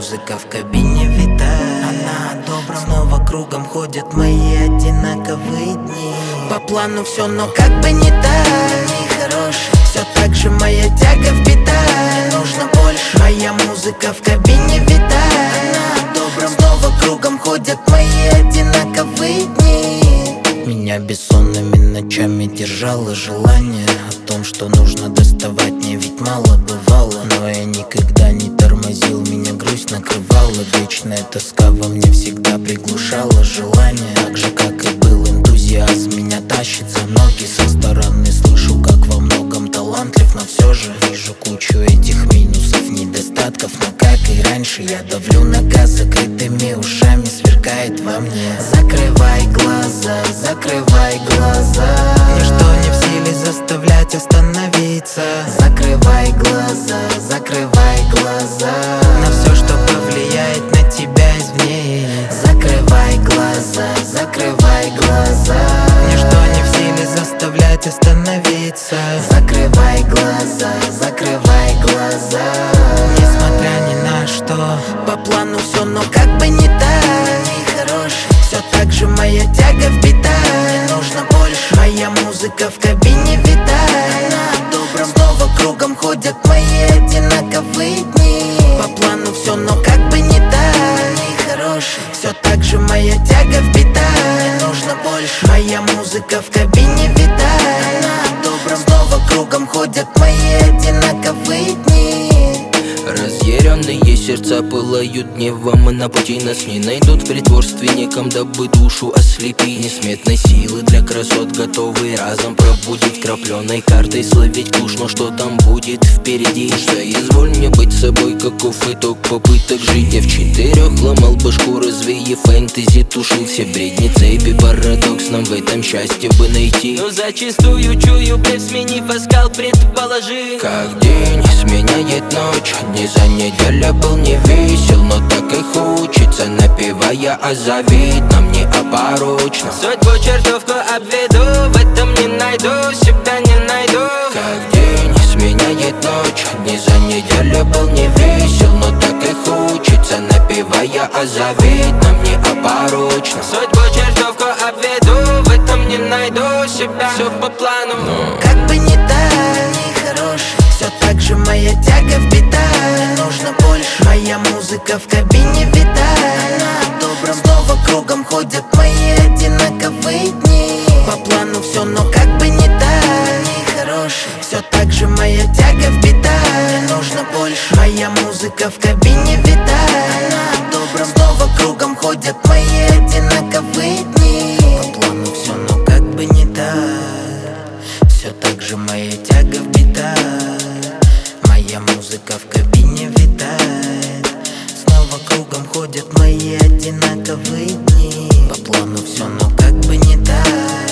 музыка в кабине витает. Она о добром, снова кругом ходят мои одинаковые дни. По плану все, но как бы не так, нехороший. Все так же моя тяга вбита, мне нужно больше. Моя музыка в кабине витает. Она о добром, снова кругом ходят мои одинаковые дни. Меня бессонными ночами держало желание о том, что нужно доставать, мне ведь мало бывало. Но я никогда не тормозил, меня грусть накрывала. Вечная тоска во мне всегда приглушала желание. Так же, как и был энтузиазм, меня тащит за ноги. Со стороны слышу, как во многом талантлив, но все же вижу кучу этих минусов, недостатков. Но как и раньше, я давлю на газ закрытыми ушами, сверкает во мне. Закрывай глаза, закрывай глаза. Ничто не в силе заставлять остановиться. Закрывай глаза, закрывай глаза на все, что повлияет на тебя извне. Закрывай глаза, закрывай глаза. Ничто не в силе заставлять остановиться. Закрывай глаза, закрывай глаза. Несмотря ни на что, по плану все, но как бы не так, нехороший. Все так же моя тяга вбита, мне нужно больше. Моя музыка в кабине витает. Она о добром, снова кругом ходят мои одинаковые дни. По плану все, но как бы не так, нехороший. Все так же моя тяга вбита, мне нужно больше. Моя музыка в кабине витает. Она о добром, снова кругом ходят мои одинаковые дни. Разъяренные сердца пылают гневом, и на пути нас не найдут. В притворстве неком, дабы душу ослепить. Несметной силы для красот готовы разом пробудить. Крапленой картой словить куш, но что там будет впереди? Соизволь мне быть собой, каков итог попыток жить. Я в 4 ломал башку, развея фэнтези, тушил все бредни, цепи, парадокс. Нам в этом счастье бы найти. Но зачастую чую бред, сменив оскал, предположи. Как день сменяет ночь, не за неделю был не весел, но так и хочется, напевая о завидном, неопорочном. Судьбу чертовку обведу, в этом не найду, себя не найду. Как день сменяет ночь, не за неделю был не весел, но так и хочется, напевая о завидном, неопорочном. Судьбу чертовку обведу, в этом не найду себя, все по плану. Как бы не так, нехороший. Все так же моя тяга вбита, мне нужно больше. Моя музыка в кабине витает. Она о добром, снова кругом ходят мои одинаковые дни. По плану все, но как бы не так, нехороший. Все так же моя тяга вбита, мне нужно больше. Моя музыка в кабине витает. Она о добром, снова кругом ходят мои одинаковые дни. По плану все, но как бы не так. Все так же моя тяга вбита. Моя музыка в кабине витает. Снова кругом ходят мои одинаковые дни. По плану все, но как бы не так.